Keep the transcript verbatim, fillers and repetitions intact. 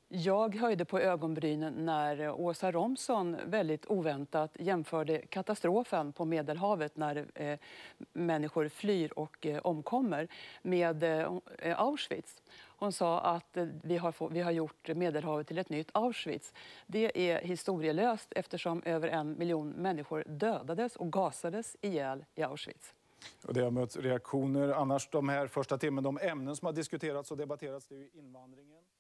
Jag höjde på ögonbrynen när Åsa Romson väldigt oväntat jämförde katastrofen på Medelhavet när eh, människor flyr och eh, omkommer med eh, Auschwitz. Hon sa att eh, vi, har få, vi har gjort Medelhavet till ett nytt Auschwitz. Det är historielöst eftersom över en miljon människor dödades och gasades ihjäl i Auschwitz. Och det har mött reaktioner annars de här första timmen. De ämnen som har diskuterats och debatterats, det är ju invandringen.